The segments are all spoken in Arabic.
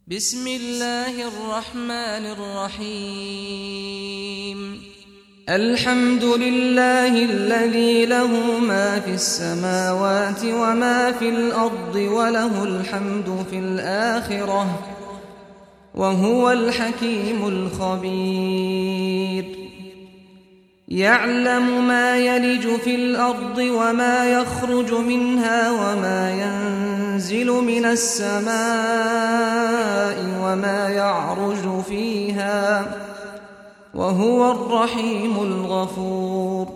بسم الله الرحمن الرحيم الحمد لله الذي له ما في السماوات وما في الأرض وله الحمد في الآخرة وهو الحكيم الخبير يعلم ما يلج في الأرض وما يخرج منها وما ينزل من السماء وما يعرج فيها وهو الرحيم الغفور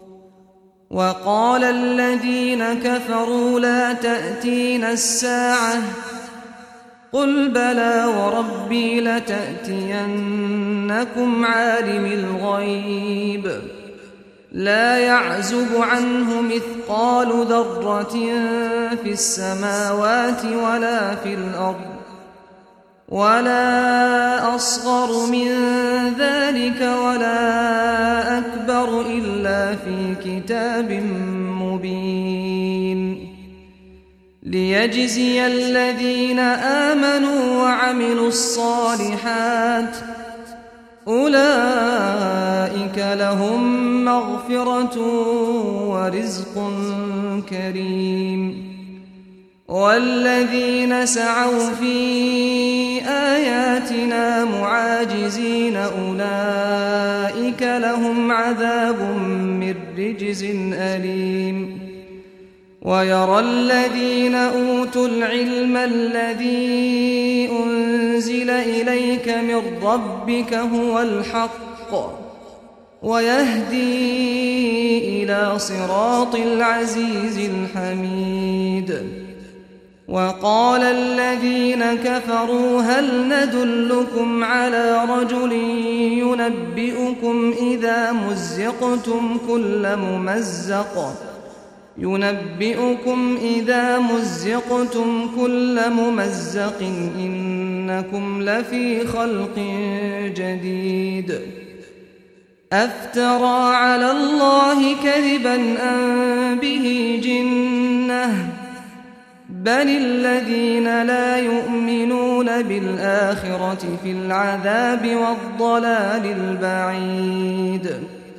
وقال الذين كفروا لا تأتينا الساعة قل بلى وربي لتأتينكم عالم الغيب لا يعزب عنه مثقال ذرة في السماوات ولا في الأرض ولا أصغر من ذلك ولا أكبر إلا في كتاب مبين ليجزي الذين آمنوا وعملوا الصالحات أولئك لهم مغفرة ورزق كريم والذين سعوا في آياتنا معاجزين أولئك لهم عذاب من رجز أليم ويرى الذين أوتوا العلم الذي أنزل إليك من ربك هو الحق ويهدي إلى صراط العزيز الحميد وقال الذين كفروا هل ندلكم على رجل ينبئكم إذا مزقتم كل ممزق إنكم لفي خلق جديد أفترى على الله كذبا أم به جنة بل الذين لا يؤمنون بالآخرة في العذاب والضلال البعيد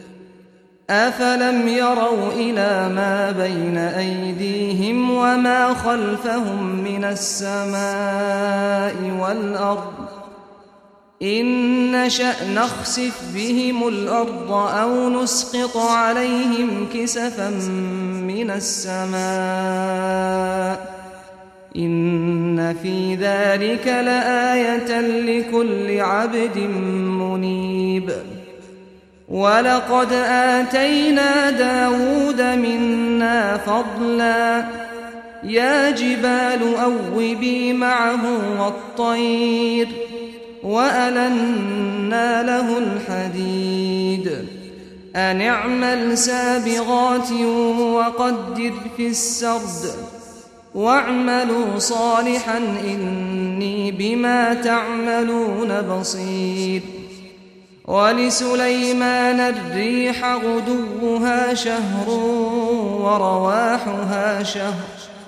أفلم يروا إلى ما بين أيديهم وما خلفهم من السماء والأرض إن نشأ نخسف بهم الأرض أو نسقط عليهم كسفا من السماء إن في ذلك لآية لكل عبد منيب ولقد آتينا داود منا فضلا يا جبال أوبي معه والطير وألنا له الحديد أن اعمل سابغات وقدر في السرد واعملوا صالحا إني بما تعملون بصير ولسليمان الريح غدوها شهر ورواحها شهر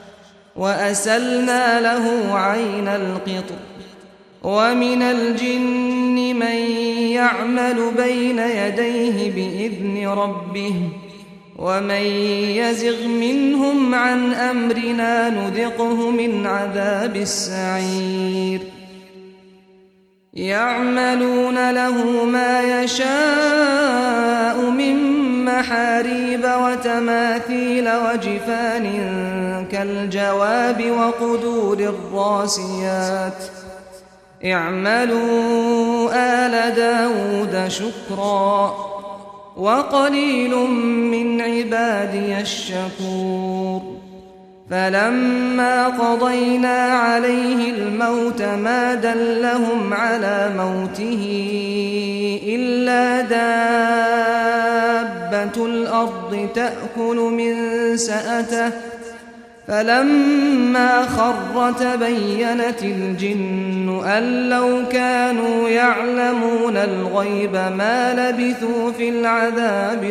وأسلنا له عين القطر ومن الجن من يعمل بين يديه بإذن ربه ومن يزغ منهم عن أمرنا نذقه من عذاب السعير يعملون له ما يشاء من محاريب وتماثيل وجفان كالجواب وقدور الراسيات اعملوا آل داود شكرا وقليل من عبادي الشكور فلما قضينا عليه الموت ما دلهم على موته إلا دابة الأرض تأكل من سأته فلما خر تبينت الجن أن لو كانوا يعلمون الغيب ما لبثوا في العذاب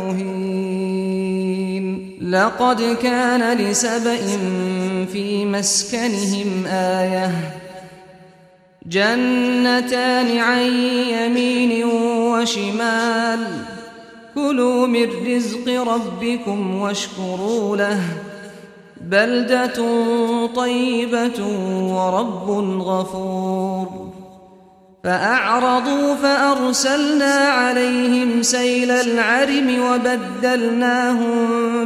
المهين لقد كان لسبإ في مسكنهم آية جنتان عن يمين وشمال كلوا من رزق ربكم واشكروا له بلدة طيبة ورب غفور فأعرضوا فأرسلنا عليهم سيل العرم وبدلناهم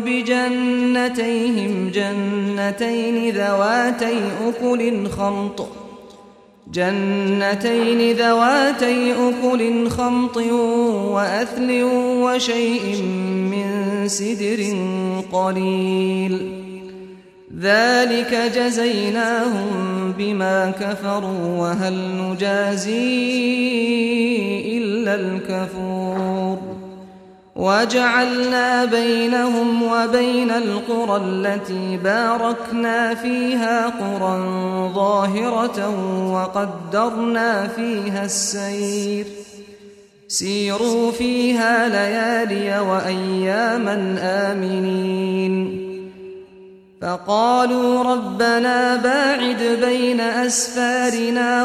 بجنتين ذواتي أكل خمط وأثل وشيء من سدر قليل ذلك جزيناهم بما كفروا وهل نجازي إلا الكفور وجعلنا بينهم وبين القرى التي باركنا فيها قرى ظاهرة وقدرنا فيها السير سيروا فيها ليالي وأياما آمنين فقالوا ربنا باعد بين أسفارنا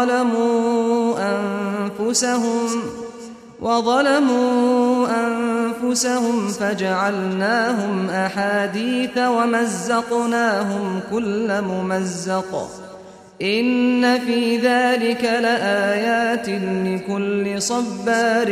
وظلموا أنفسهم فجعلناهم أحاديث ومزقناهم كل ممزق إن في ذلك لآيات لكل صبار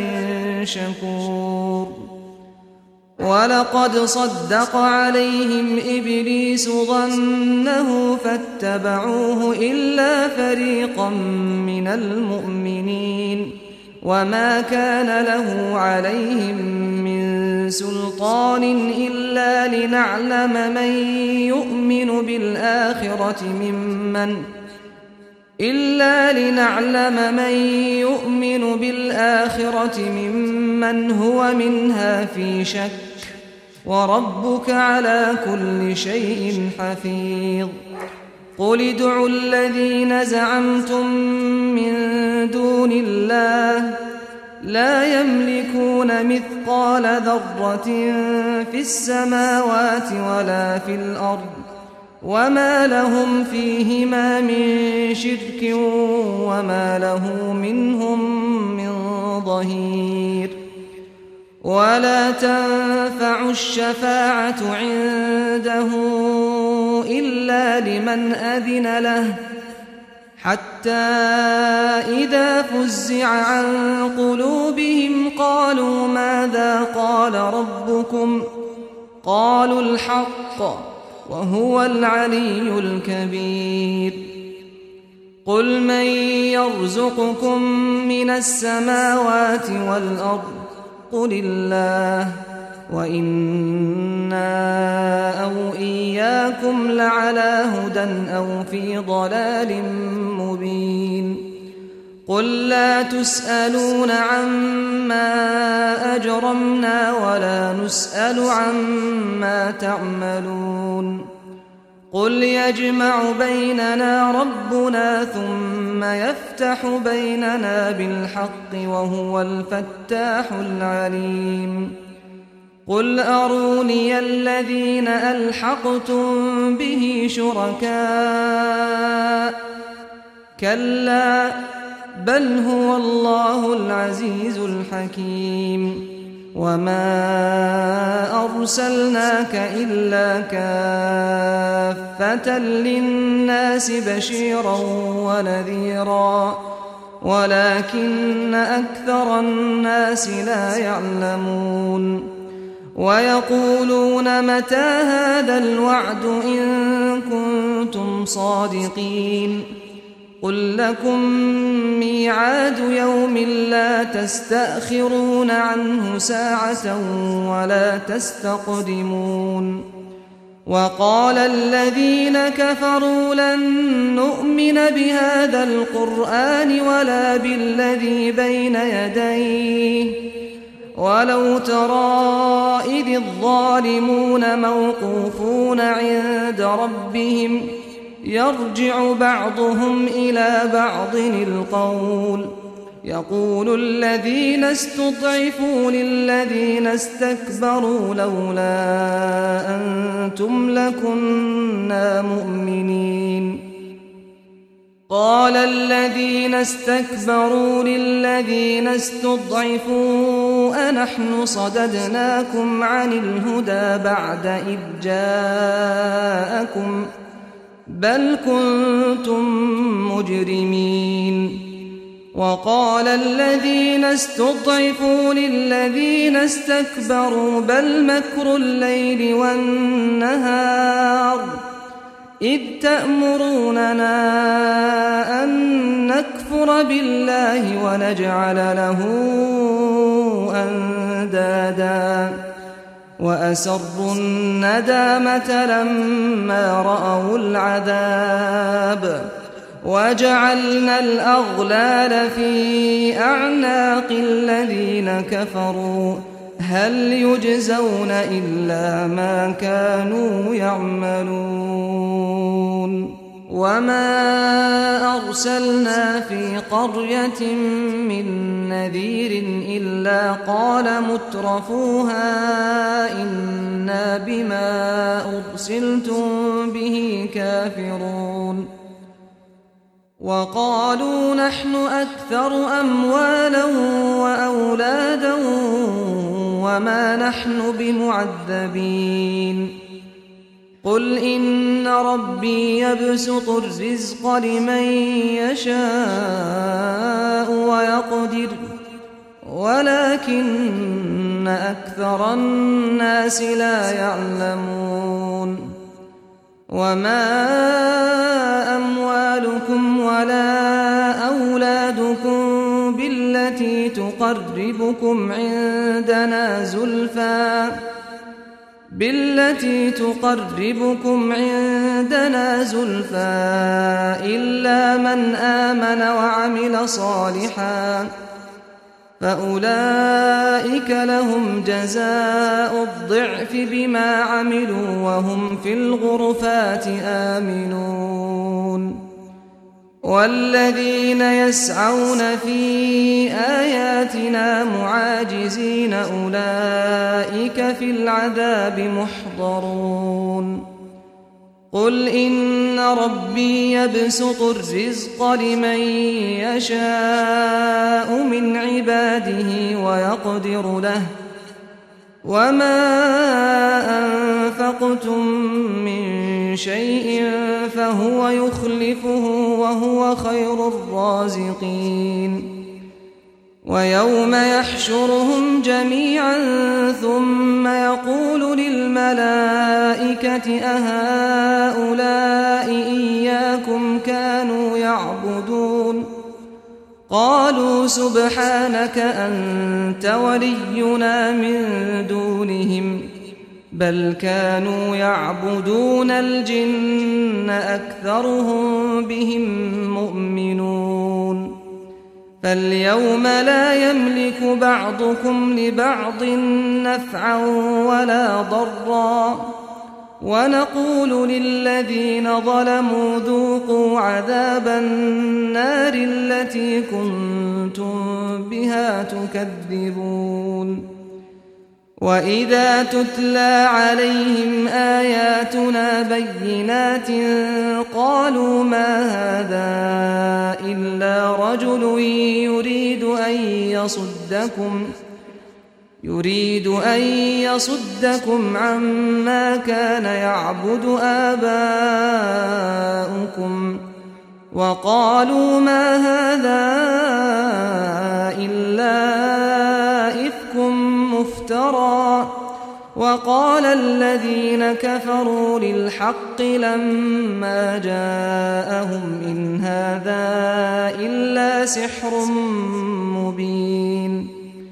شكور ولقد صدق عليهم إبليس ظنه فاتبعوه إلا فريقا من المؤمنين وما كان له عليهم من سلطان إلا لنعلم من يؤمن بالآخرة ممن هو منها في شك وربك على كل شيء حفيظ قل ادعوا الذين زعمتم من دون الله لا يملكون مثقال ذرة في السماوات ولا في الأرض وما لهم فيهما من شرك وما له منهم من ظهير ولا تنفع الشفاعة عنده إلا لمن أذن له حتى إذا فزع عن قلوبهم قالوا ماذا قال ربكم قالوا الحق وهو العلي الكبير قل من يرزقكم من السماوات والأرض قل الله وإنا أو إياكم لعلى هدى أو في ضلال مبين قل لا تسألون عما أجرمنا ولا نسأل عما تعملون قل يجمع بيننا ربنا ثم يفتح بيننا بالحق وهو الفتاح العليم قل أروني الذين ألحقتم به شركاء كلا بل هو الله العزيز الحكيم وما أرسلناك إلا كافة للناس بشيرا ونذيرا ولكن أكثر الناس لا يعلمون ويقولون متى هذا الوعد إن كنتم صادقين قل لكم ميعاد يوم لا تستأخرون عنه ساعة ولا تستقدمون وقال الذين كفروا لن نؤمن بهذا القرآن ولا بالذي بين يديه ولو ترى إذ الظالمون موقوفون عند ربهم يرجع بعضهم إلى بعض القول يقول الذين استضعفوا للذين استكبروا لولا أنتم لكنا مؤمنين قال الذين استكبروا للذين استضعفوا أنحن صددناكم عن الهدى بعد إذ جاءكم بل كنتم مجرمين وقال الذين استضعفوا للذين استكبروا بل مكر الليل والنهار إذ تأمروننا أن نكفر بالله ونجعل له أندادا وأسروا الندامة لما رأوا العذاب وجعلنا الأغلال في أعناق الذين كفروا هل يجزون إلا ما كانوا يعملون وما أرسلنا في قرية من نذير إلا قال مترفوها إنا بما أرسلتم به كافرون وقالوا نحن أكثر أموالا وأولادا وما نحن بمعذبين قل إن ربي يبسط الرزق لمن يشاء ويقدر ولكن أكثر الناس لا يعلمون وما أموالكم ولا أولادكم بالتي تقربكم عندنا زلفى إلا من آمن وعمل صالحا فأولئك لهم جزاء الضعف بما عملوا وهم في الغرفات آمنون والذين يسعون في آياتنا معاجزين أولئك في العذاب محضرون قل إن ربي يبسط الرزق لمن يشاء من عباده ويقدر له وما أنفقتم من شيء فهو يخلفه وهو خير الرازقين ويوم يحشرهم جميعا ثم يقول للملائكة أهؤلاء إياكم كانوا يعبدون قالوا سبحانك أنت ولينا من دونهم بل كانوا يعبدون الجن أكثرهم بهم مؤمنون فاليوم لا يملك بعضكم لبعض نفعا ولا ضرا ونقول للذين ظلموا ذوقوا عذاب النار التي كنتم بها تكذبون وإذا تتلى عليهم آياتنا بينات قالوا ما هذا إلا رجل يريد أن يصدكم عما كان يعبد آباؤكم وقالوا ما هذا إلا إفك مفترى وقال الذين كفروا للحق لما جاءهم إن هذا إلا سحر مبين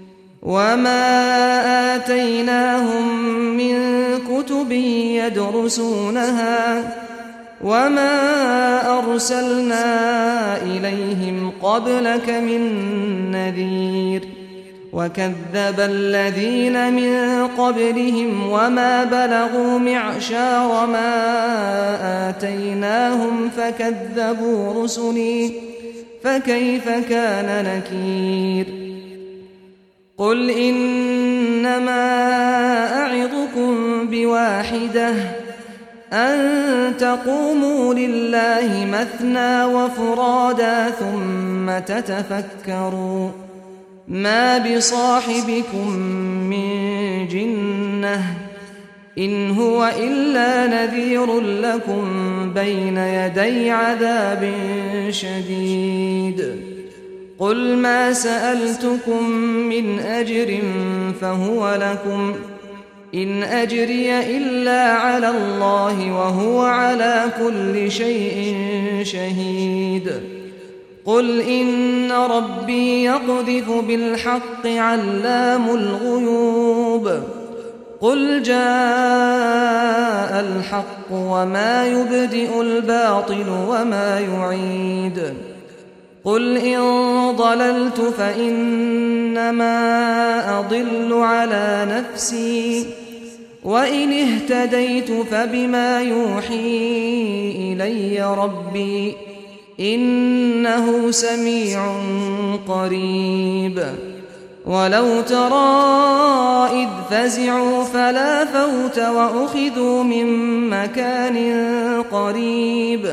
وما آتيناهم من كتب يدرسونها وما أرسلنا إليهم قبلك من نذير وكذب الذين من قبلهم وما بلغوا معشار ما آتيناهم فكذبوا رسلي فكيف كان نكير قل إنما أعظكم بواحدة أن تقوموا لله مثنى وفرادا ثم تتفكروا ما بصاحبكم من جنة إن هو إلا نذير لكم بين يدي عذاب شديد قل ما سألتكم من أجر فهو لكم إن أجري إلا على الله وهو على كل شيء شهيد قل إن ربي يقذف بالحق علام الغيوب قل جاء الحق وما يبدئ الباطل وما يعيد قل إن ضللت فإنما أضل على نفسي وإن اهتديت فبما يوحي إلي ربي إنه سميع قريب ولو ترى إذ فزعوا فلا فوت وأخذوا من مكان قريب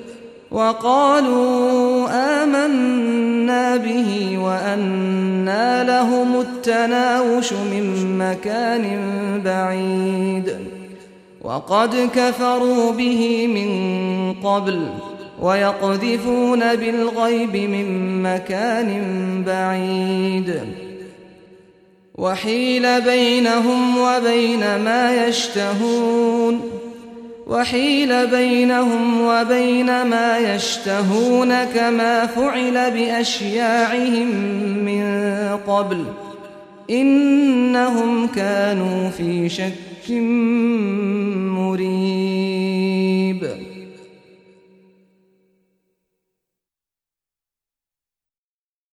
وقالوا آمنا به وأنى لهم التناوش من مكان بعيد وقد كفروا به من قبل ويقذفون بالغيب من مكان بعيد وحيل بينهم وبين ما يشتهون كما فعل بأشياعهم من قبل إنهم كانوا في شك مريب